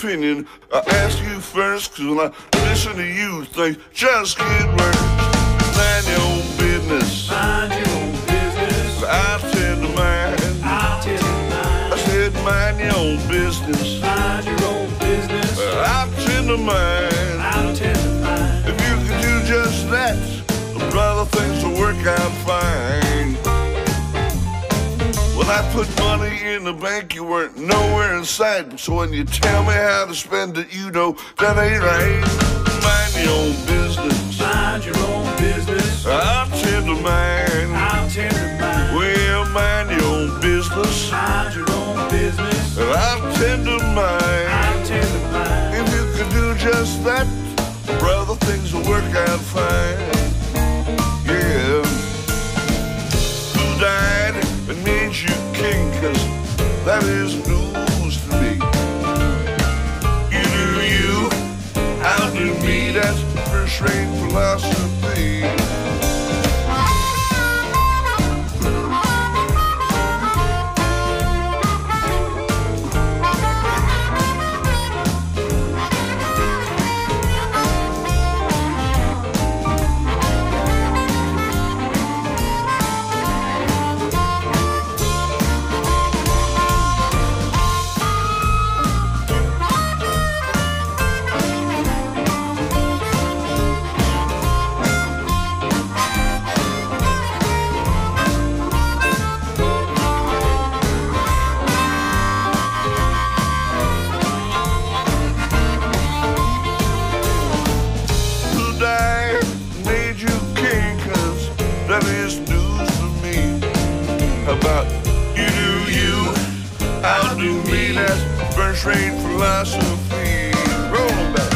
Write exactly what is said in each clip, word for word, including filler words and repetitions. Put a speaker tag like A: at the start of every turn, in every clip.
A: opinion. I ask you first, cause when I listen to you, things just get worse. Mind your own business.
B: Mind your own business.
A: I tend to mind.
B: I'll tend to mind.
A: I said mind your own business.
B: Mind your own business.
A: I tend to mind.
B: I'll tend to mind.
A: If you could do just that, brother, things will work out fine. When I put money in the bank, you weren't nowhere in sight. So when you tell me how to spend it, you know that ain't right. Mind your own business.
B: Mind your own business.
A: I tend to mind.
B: I'll tend to mind.
A: Well, mind your own business.
B: Mind your own business.
A: I tend to mind.
B: I'll tend to mind.
A: If you could do just that, brother, things will work out fine. Yeah. Who died and made you king? Cause that is news to me. You do you, I'll do me. That's first-rate philosophy. That is news to me. About you do you, I'll do me. That's first-rate philosophy. Roll them back.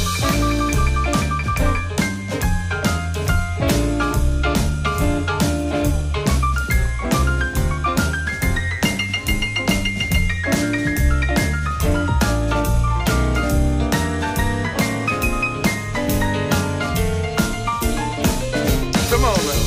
A: Come on now.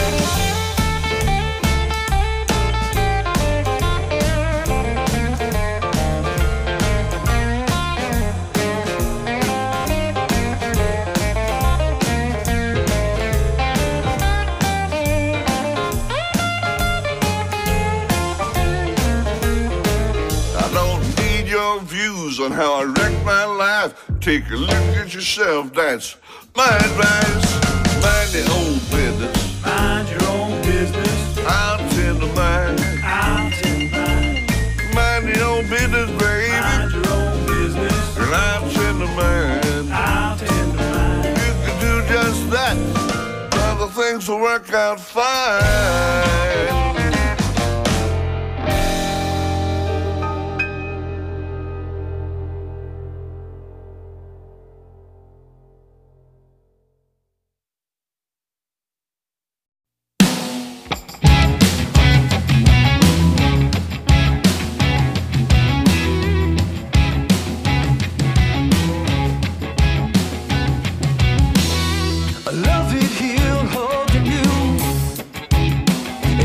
A: Views on how I wrecked my life. Take a look at yourself, that's my advice. Mind your own business.
B: Mind your own business.
A: I'll tend to mind.
B: I'll tend to mind.
A: Mind your own business, baby.
B: Mind your own business.
A: And I'll tend to mind.
B: I'll tend to mind.
A: You can do just that, other things will work out fine.
C: Love it here holding you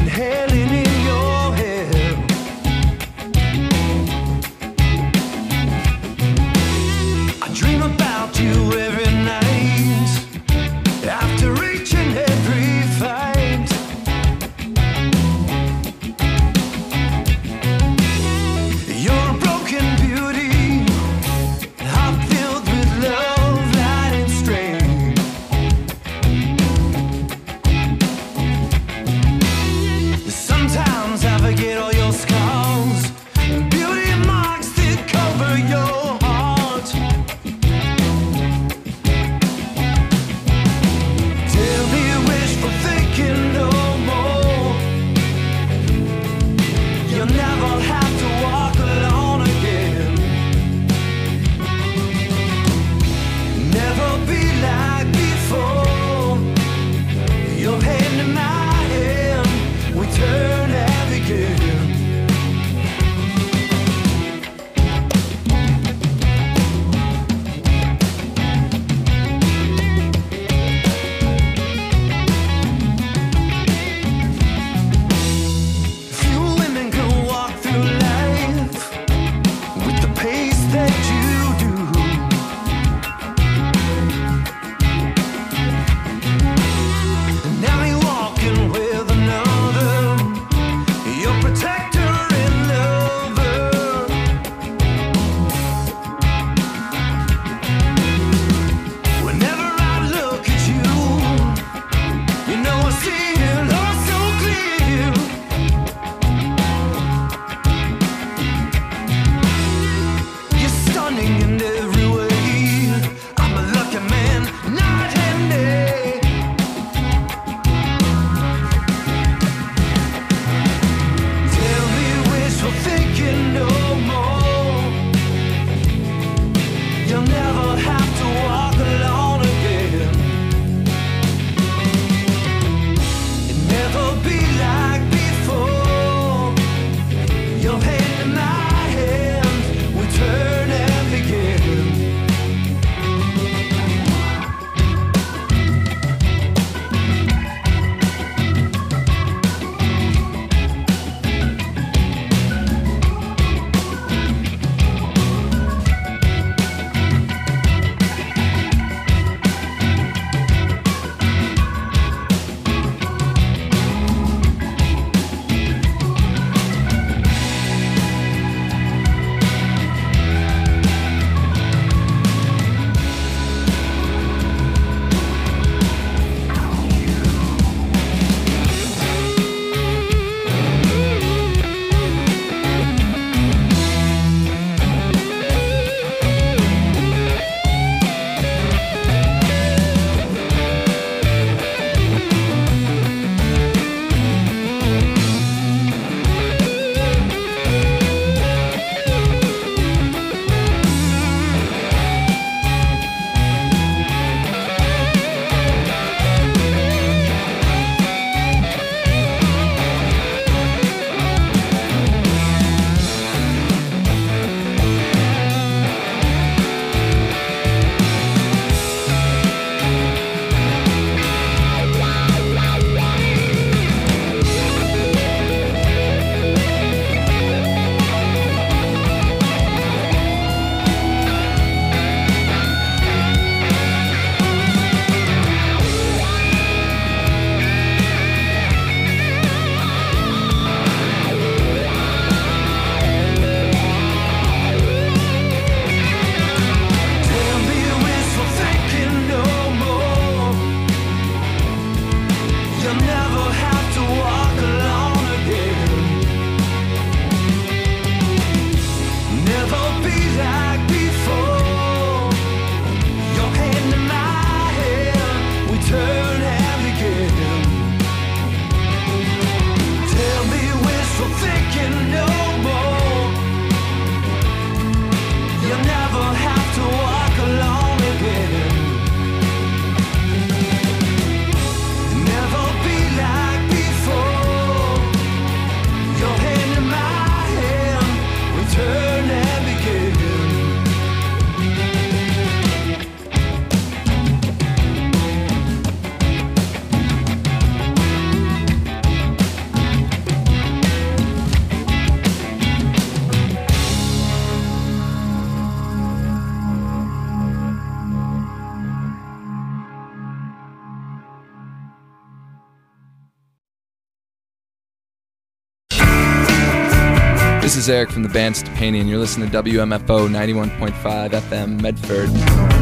C: Eric from the band Stepanian. You're listening to W M F O ninety-one point five F M Medford.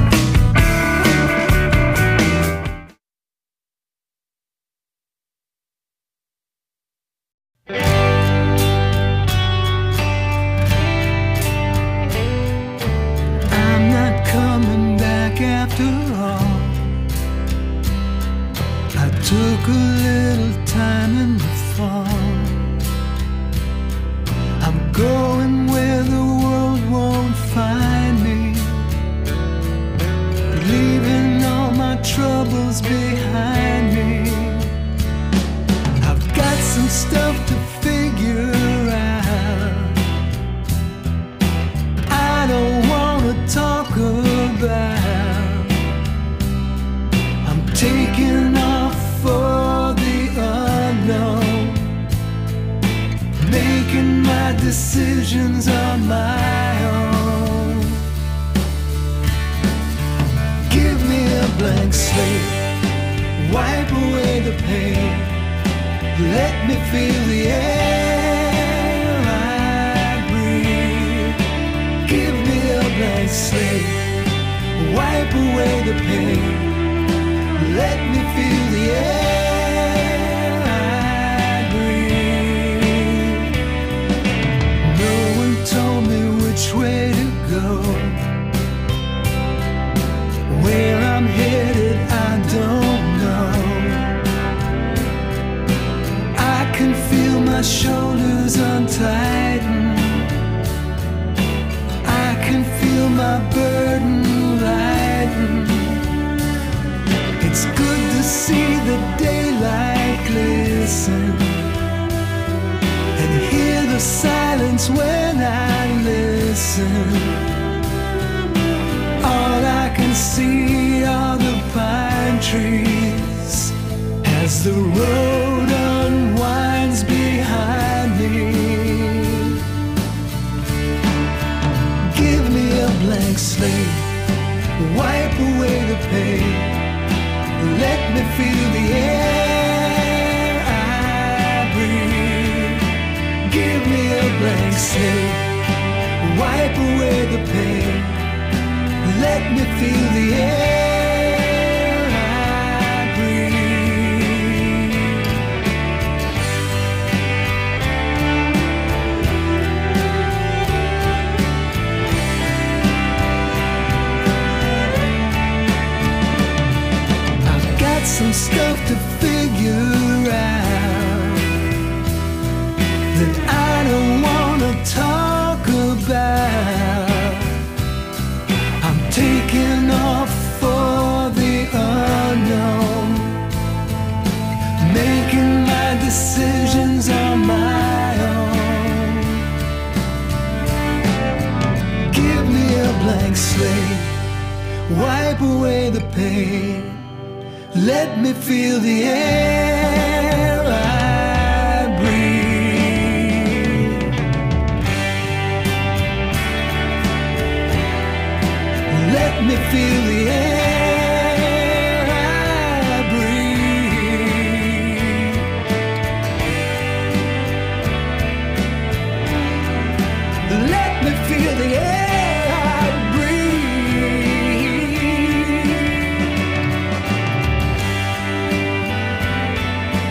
B: I'm not coming back after all. I took a little time in the fall. I'm going where the world won't find me, leaving all my troubles behind me. I've got some stuff to figure out. I don't wanna talk about. I'm taking off for the unknown, making my decisions on my own. Give me a blank slate, wipe away the pain, let me feel the air I breathe. Give me a blank slate, wipe away the pain, let me feel the air I breathe. No one told me which way to go. Where I'm headed, I don't know. I can feel my shoulders untighten. I can feel my burden lighten. It's good to see the daylight glisten and hear the silence when I listen. All I can see are the pine trees as the road unwinds behind me. Give me a blank slate, wipe away the pain, let me feel the air I breathe. Give me a blank slate, wipe away the pain, let me feel the air I breathe. I've got some stuff to figure out that I don't wanna talk about. Taking off for the unknown, making my decisions on my own. Give me a blank slate, wipe away the pain, let me feel the air I breathe. Let me feel the air I breathe. Let me feel the air I breathe.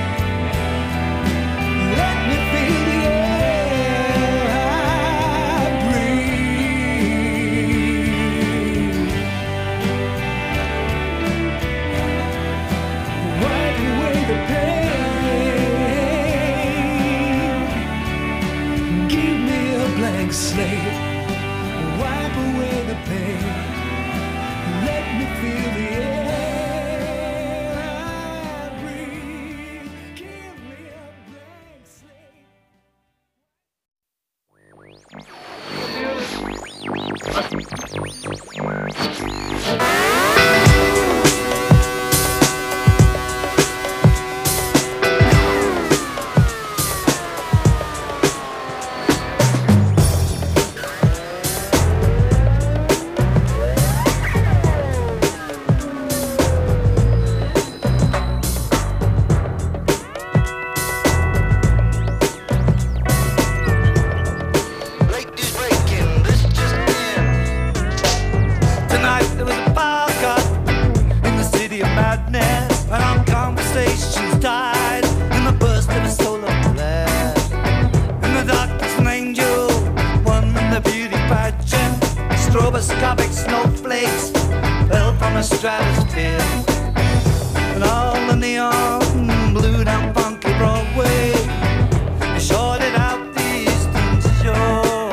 D: stratosphere, and all the neon blue down funky Broadway. You shorted out the Eastern Shore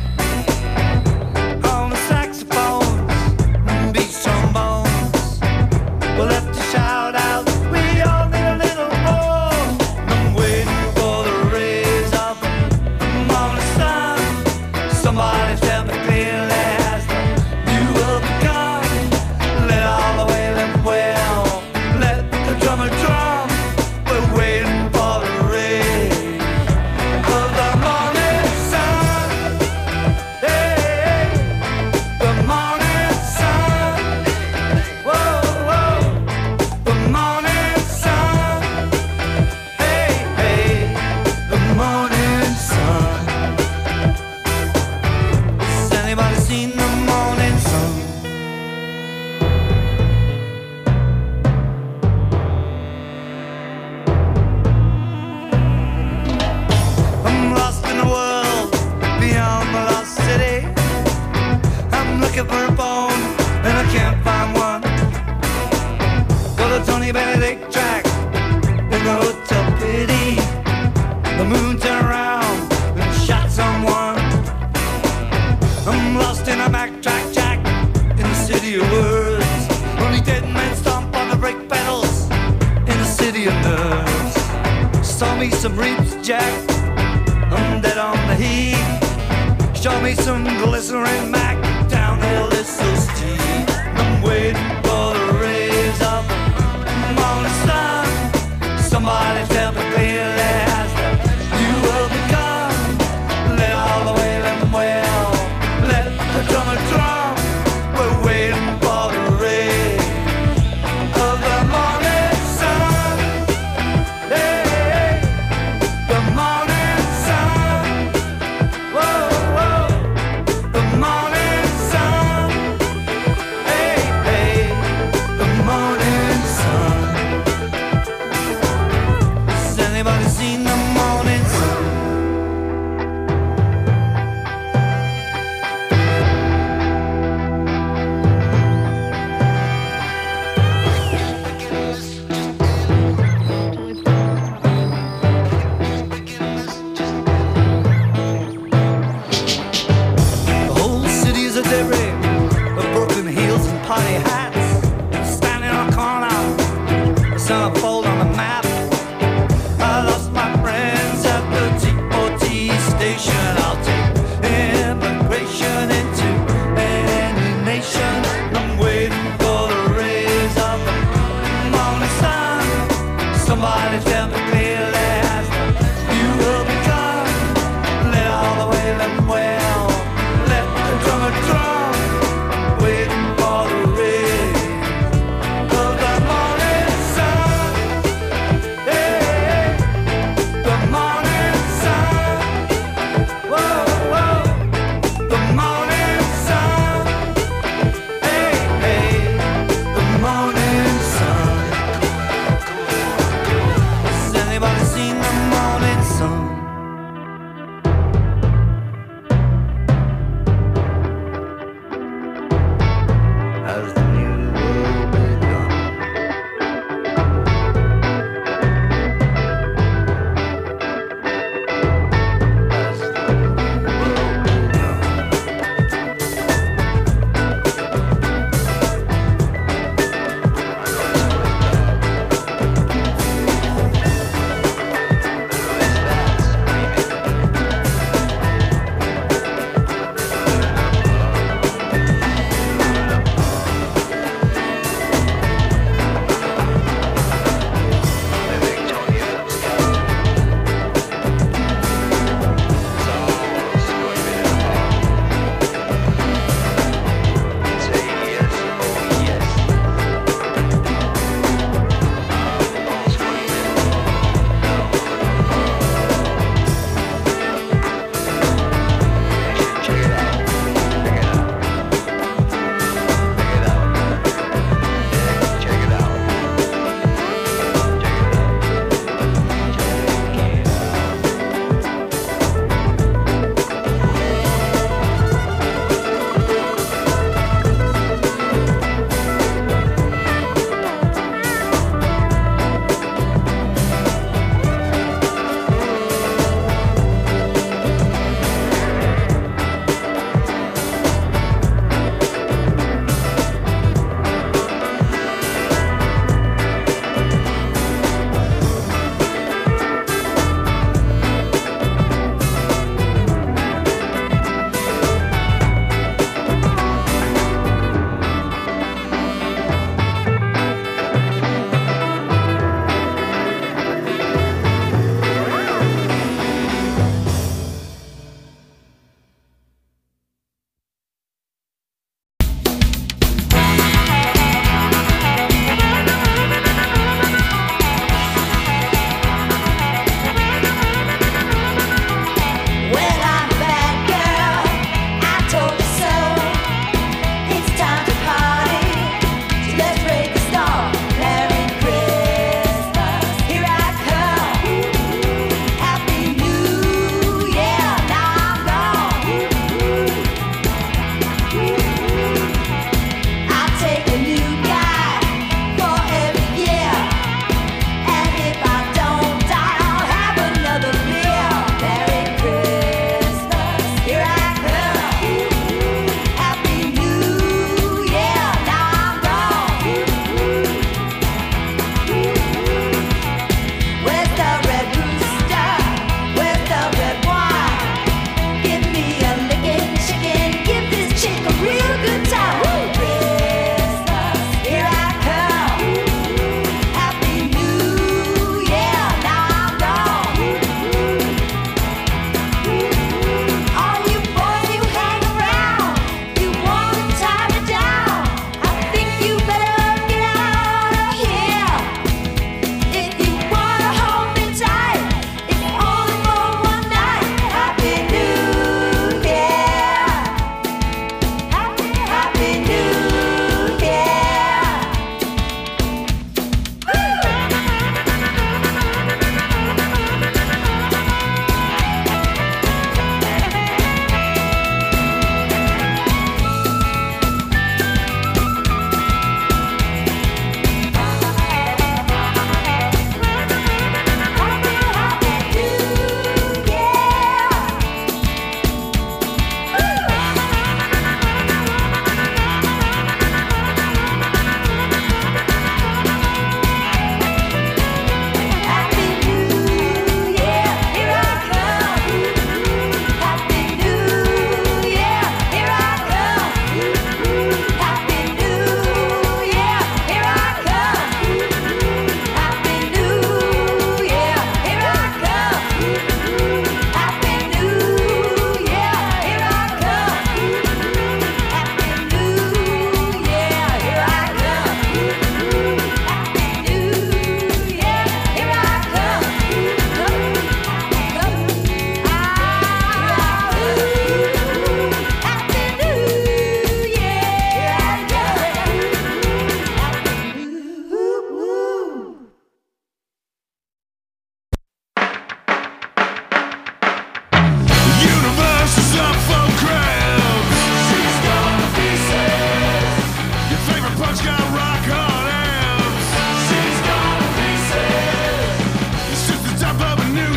D: on the saxophones and beach trombones. We left to shout out, we all need a little more. I'm waiting for the rays of the morning sun. Somebody tell me clearly, has the new world begun? Let all the wailing wail, let the drummer drum. We're waiting for the rays of the morning sun. Hey, the morning sun. Whoa, whoa, the morning sun. Hey, hey, the morning sun. Has anybody seen the morning sun? I'm lost in the world beyond the lost city. I'm looking for a phone and I can't find one. Got a Tony Benedict track in the hotel pity. The moon turned around and shot someone. I'm lost in a backtrack jack in the city of words. Only dead men stomp on the brake pedals in the city of nerves. Saw me some reaps, Jack. I'm dead on the heat. Show me some glycerin Mac. Downhill is so steep. I'm waiting for the rays of the morning sun. Somebody tell me clearly, has the new world begun? Let all the wailing wail, let the drummer drum. We're waiting for the rays of the morning sun. Hey, the morning sun. Whoa, whoa, the morning sun. Hey, hey, the morning sun. Has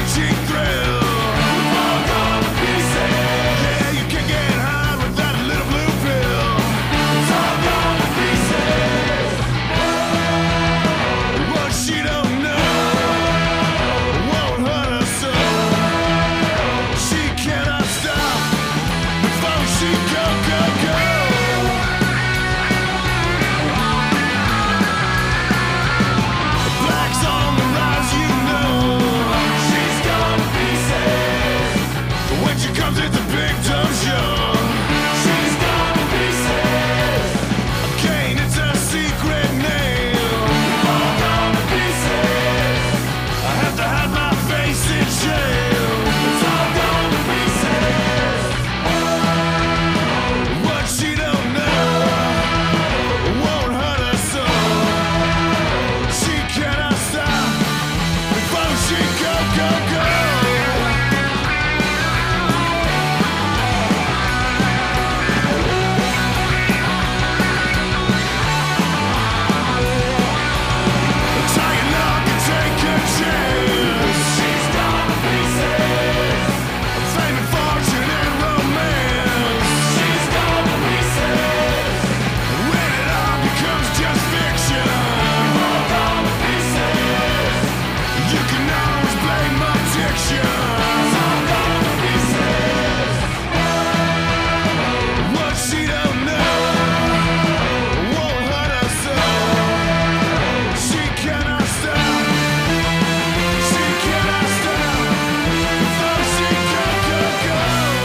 A: cheap thrill. Fall down to pieces. Yeah, you can get high without a little blue pill. It's all gone to pieces. What she don't know won't hurt her so. She cannot stop before she go, go, go. Black's on the rise, you know. She's gone to pieces. When she comes, it's a big dumb show. She's gone to pieces. Again, it's a secret name. All gone to pieces. I have to hide my face in jail. It's all gone to pieces. What she don't know won't hurt her so. She cannot stop before she go, go, go. Tie a knot and take a chance. She's gone to pieces. Fame and fortune and romance. She's gone to pieces. When it all becomes just fiction. All gone to pieces. You can always blame addiction. It's all gone to pieces. What she don't know won't hurt her so. She cannot stop. She cannot stop before she go, go, go.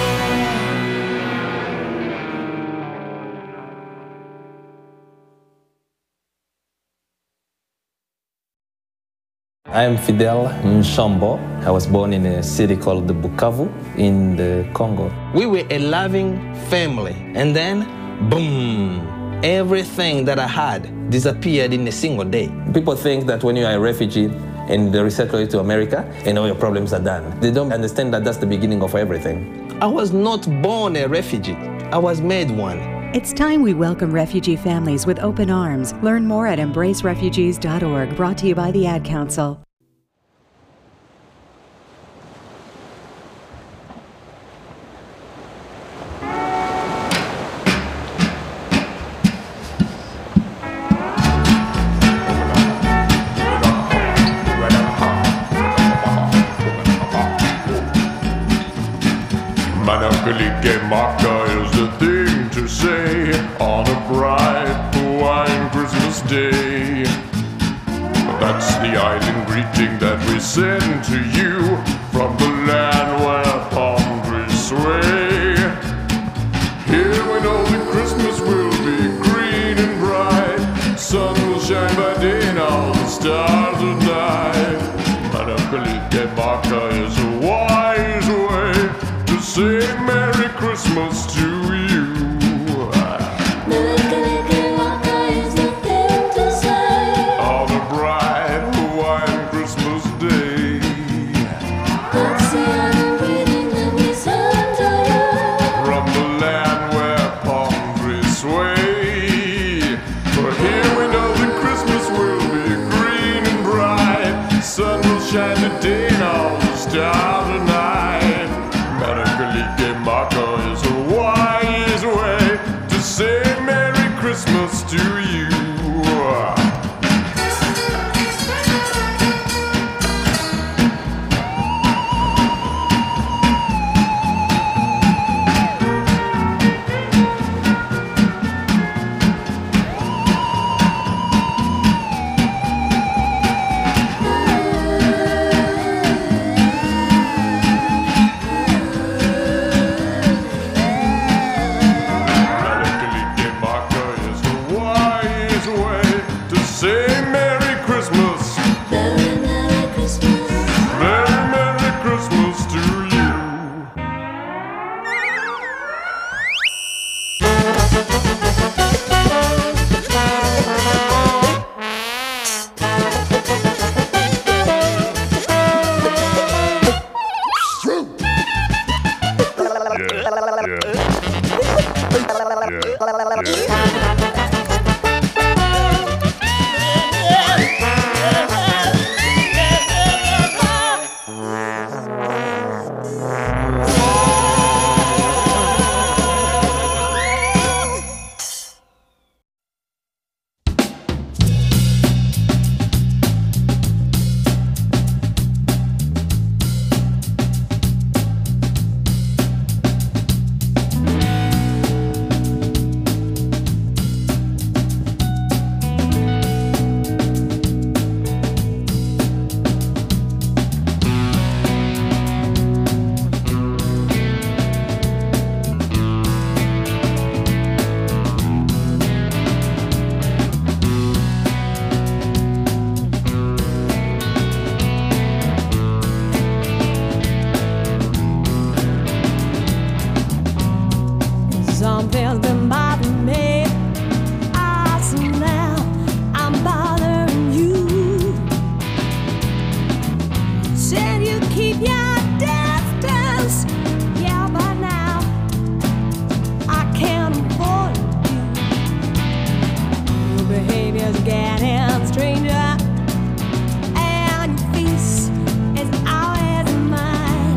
E: I am Fidel Nshambo. I was born in a city called Bukavu in the Congo. We were a loving family, and then, boom, everything that I had disappeared in a single day. People think that when you are a refugee and they resettle you to America, and all your problems are done. They don't understand that that's the beginning of everything. I was not born a refugee. I was made one.
F: It's time we welcome refugee families with open arms. Learn more at embrace refugees dot org, brought to you by the Ad Council.
A: Manapelike Maka is the thing to say on a bright Hawaiian Christmas day. That's the island greeting that we send to you from the land where palm trees sway. Here we know that Christmas will be green and bright. Sun will shine by day and all the stars at night. Manapelike Maka is a wise way to say Merry Christmas to you.
G: Manapelike Maka is the thing to say
A: On a bright Hawaiian Christmas day.
G: That's the island greeting that we send to you
A: From the land where palm trees sway. For here we know that Christmas will be green and bright. Sun will shine today and all the stars at night. Manapelike Maka is a wise
H: Something's been bothering me. Ah, so now I'm bothering you. Said you keep your distance. Yeah, but now I can't afford you. Your behavior's getting stranger, and your face is always mine.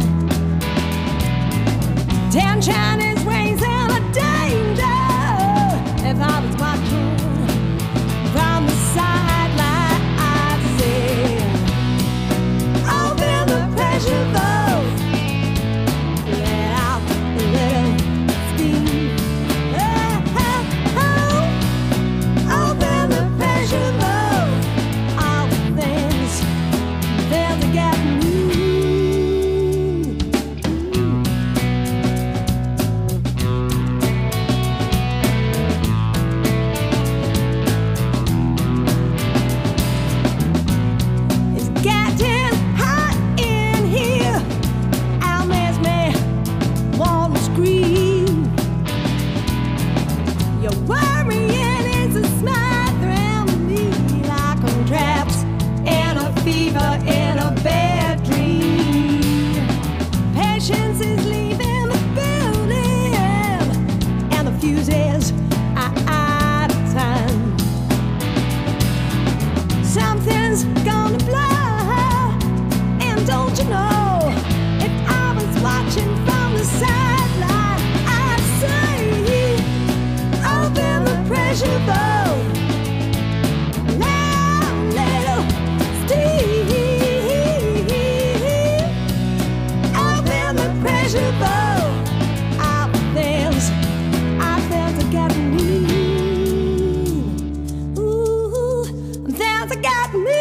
H: Tension is raising a danger. If I was watching from the sideline, I'd say, open the pressure valve, let out a little steam. Oh, oh, oh. Open the pressure valve. All the things they're to get me. It's getting hot in here. Al makes me want to scream. Your worrying is a smothering me like I'm trapped in a fever in a bad dream. Patience is leaving the building, and the fuses are out of time. Something's gonna blow, and don't you know, if I was watching from the sideline, I'd say, open the pressure valve, let a little steam. Open the pressure valve. All the things I felt to get me. Ooh, things that got me.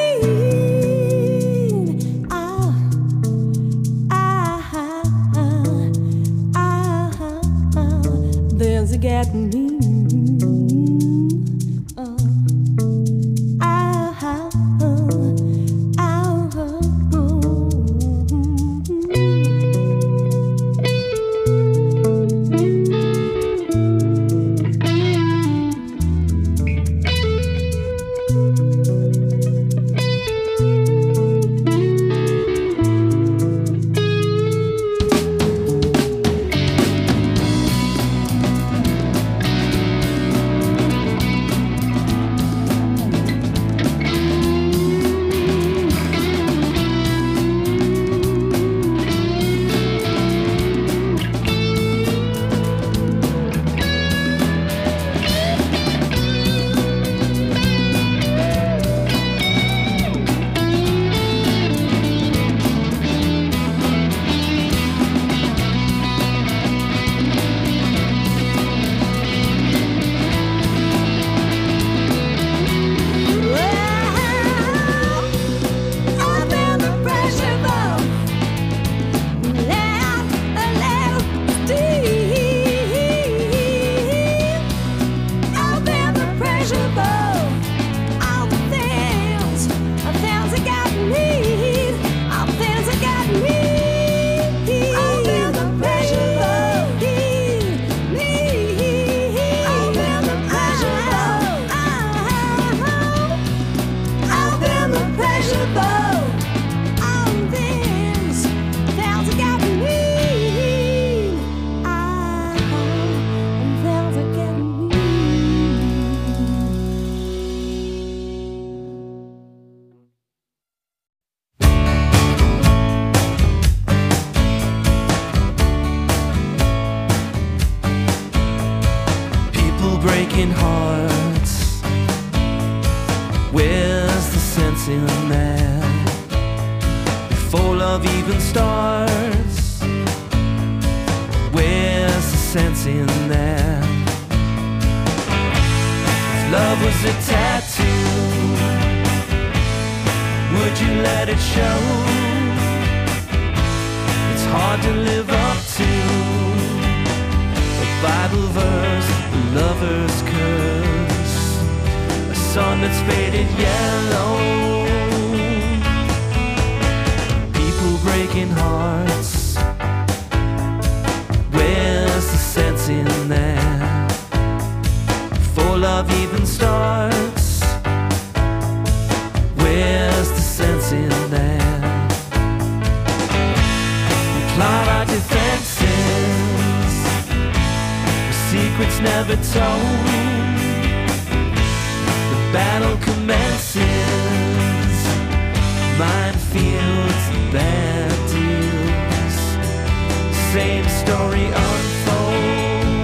H: Ah, ah, ah, ah, ah, things that got me. Ah, ah, ah, ah, ah. Open the pressure valve, let out a little steam. Open the pressure valve. All the things, all the things that got me, all the things that got me. Open the pressure valve, me. Open the pressure valve. Open the pressure valve. All the things, things that got me. Ah, things that got me.
B: People breaking hearts. Where's the sense in that? Before love even starts, where's the sense in that? If love was a tattoo, would you let it show? It's hard to live up to a Bible verse, a lover's curse, a sun that's faded yellow. People breaking hearts. Where's the sense in that? climb our defenses, secrets never told. The battle commences, minefields and bad deals, same story unfolds.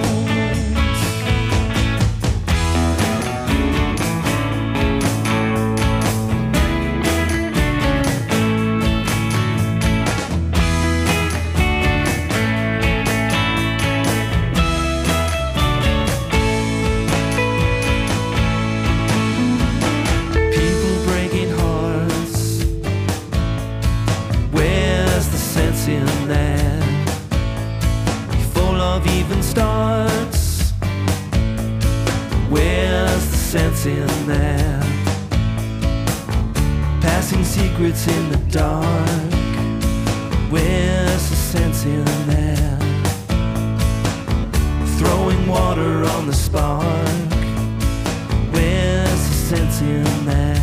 B: In that full of even starts, where's the sense in that? Passing secrets in the dark, where's the sense in that? Throwing water on the spark, where's the sense in that?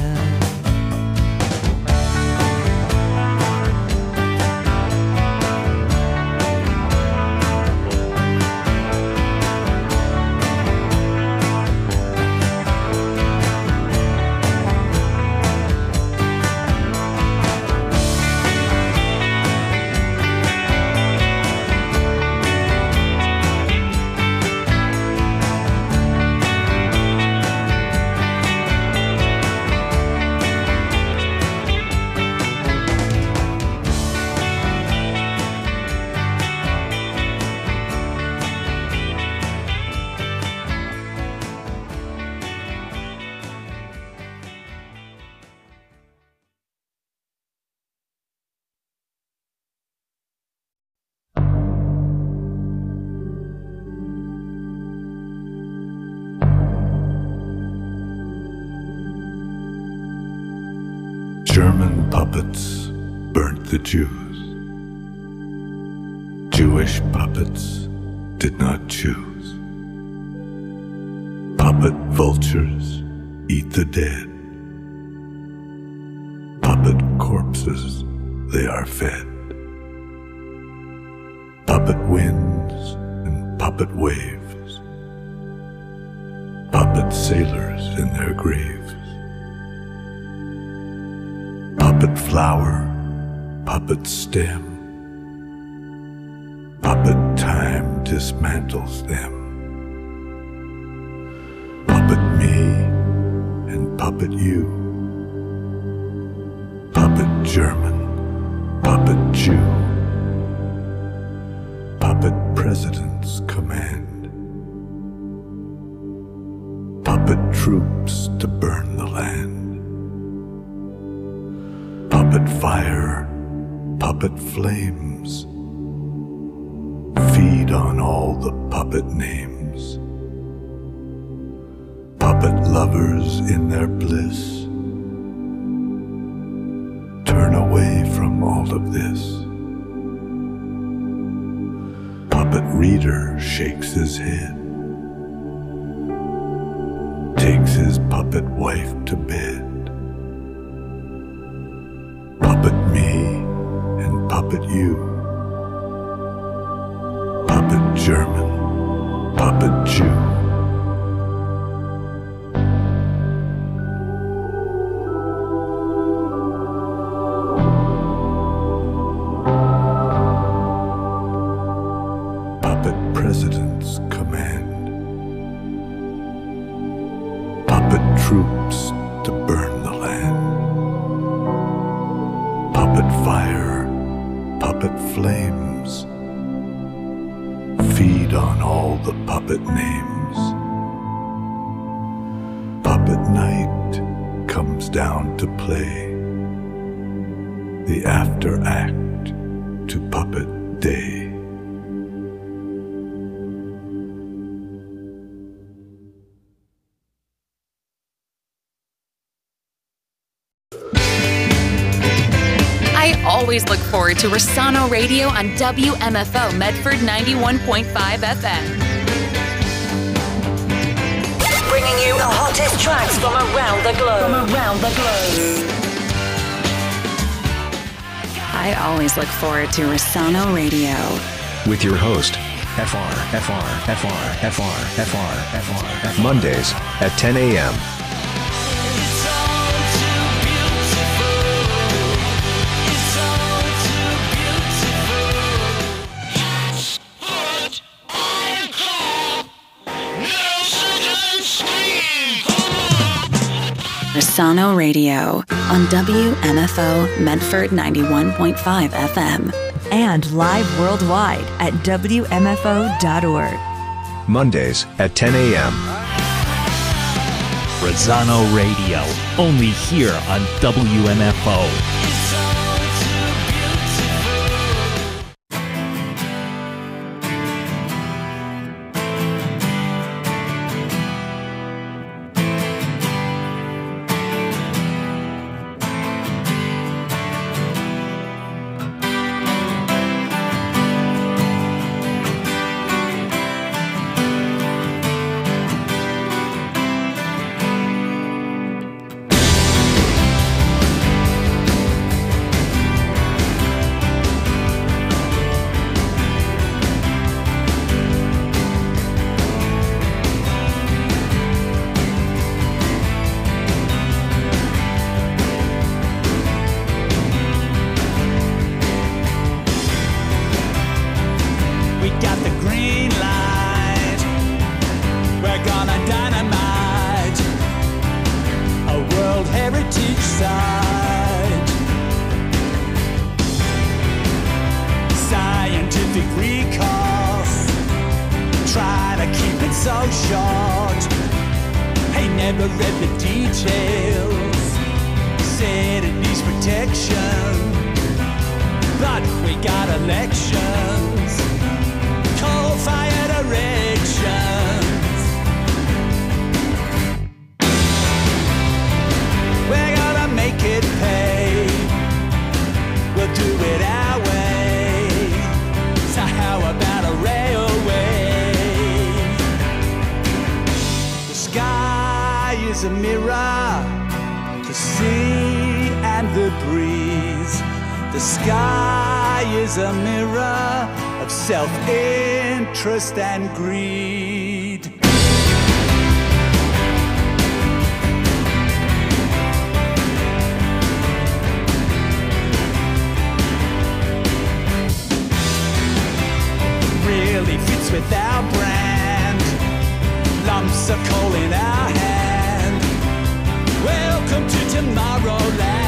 I: German puppets burnt the Jews. Jewish puppets did not choose. Puppet vultures eat the dead. Puppet corpses they are fed. Puppet winds and puppet waves. Puppet sailors in their graves. Puppet flower, puppet stem. Puppet time dismantles them. Puppet me and puppet you. Puppet German, puppet Jew. Puppet presidents command. Puppet troops to burn the land. Puppet fire, puppet flames, feed on all the puppet names. Puppet lovers in their bliss, turn away from all of this. Puppet reader shakes his head, takes his puppet wife to bed. Puppet me and puppet you. Puppet German, puppet Jew. Puppet presidents command. Puppet troops to burn the land. Puppet fire, puppet flames, feed on all the puppet names. Puppet night comes down to play, the after act to puppet day.
J: Always look forward to Rossano Radio on W M F O Medford ninety-one point five F M.
K: Bringing you the hottest tracks from around the globe. From around the globe.
J: I always look forward to Rossano Radio.
L: With your host, F R, F R, F R, F R, F R, F R, F R. Mondays at ten a.m.
J: Rossano Radio on W M F O Medford ninety-one point five F M.
M: And live worldwide at W M F O dot org.
L: Mondays at ten a.m.
N: Rossano Radio, only here on W M F O.
O: Self-interest and greed. Really fits with our brand. Lumps of coal in our hand. Welcome to Tomorrowland.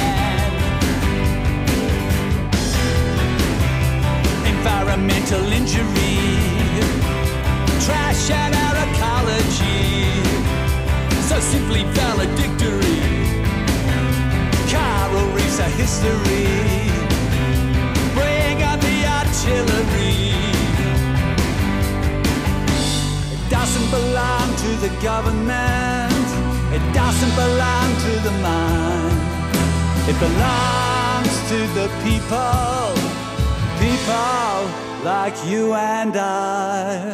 O: Environmental injury, trash and our ecology, so simply valedictory. Coral reefs are history, bring on the artillery. It doesn't belong to the government, it doesn't belong to the mind, it belongs to the people. People like you and I.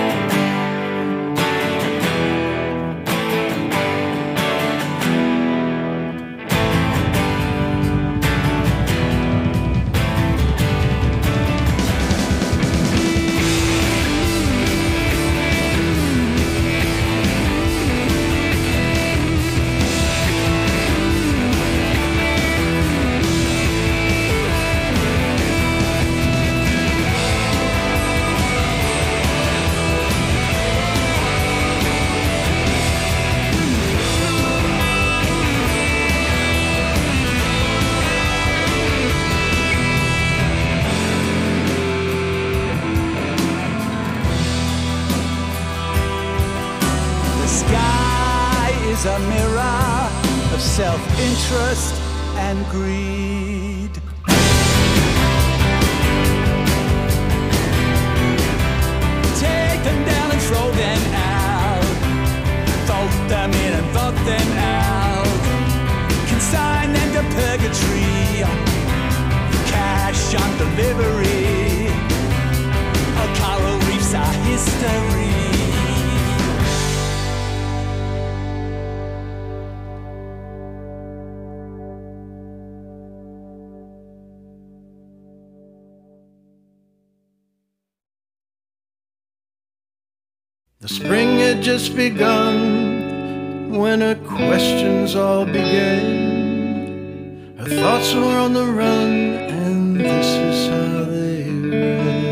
O: A mirror of self-interest and greed. Take them down and throw them out. Fold them in and vote them out. Consign them to purgatory. Cash on delivery. Oh, coral reefs are history.
P: The spring had just begun when her questions all began. Her thoughts were on the run, and this is how they ran.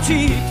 H: cheap.